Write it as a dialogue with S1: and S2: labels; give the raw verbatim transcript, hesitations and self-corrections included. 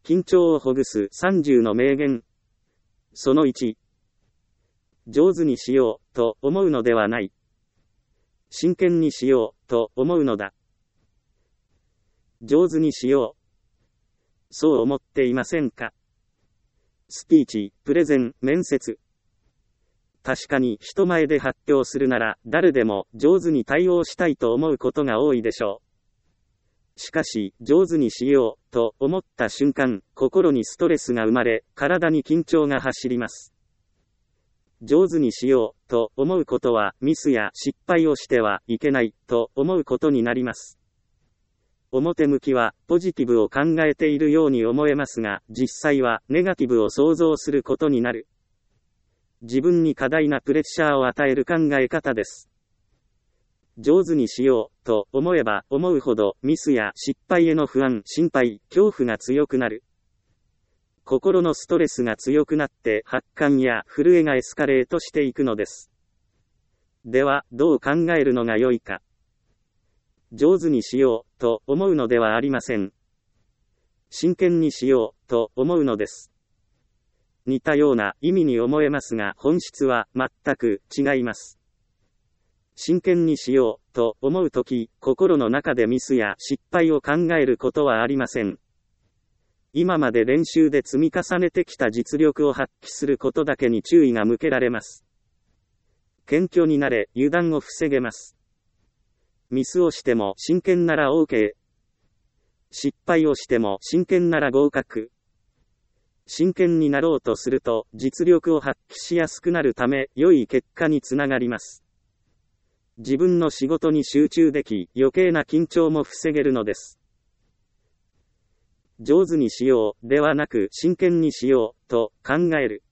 S1: 緊張をほぐすさんじゅうの名言。そのいち。上手にしようと思うのではない。真剣にしようと思うのだ。上手にしよう。そう思っていませんか？スピーチ、プレゼン、面接。確かに人前で発表するなら誰でも上手に対応したいと思うことが多いでしょう。しかし、上手にしようと思った瞬間、心にストレスが生まれ、体に緊張が走ります。上手にしようと思うことはミスや失敗をしてはいけないと思うことになります。表向きはポジティブを考えているように思えますが、実際はネガティブを想像することになる。自分に過大なプレッシャーを与える考え方です。上手にしようと思えば思うほどミスや失敗への不安、心配、恐怖が強くなる。心のストレスが強くなって発汗や震えがエスカレートしていくのです。では、どう考えるのが良いか。上手にしようと思うのではありません。真剣にしようと思うのです。似たような意味に思えますが、本質は全く違います。真剣にしようと思うとき、心の中でミスや失敗を考えることはありません。今まで練習で積み重ねてきた実力を発揮することだけに注意が向けられます。謙虚になれ、油断を防げます。ミスをしても真剣なら OK。失敗をしても真剣なら合格。真剣になろうとすると実力を発揮しやすくなるため、良い結果につながります。自分の仕事に集中でき、余計な緊張も防げるのです。上手にしようではなく真剣にしようと考える。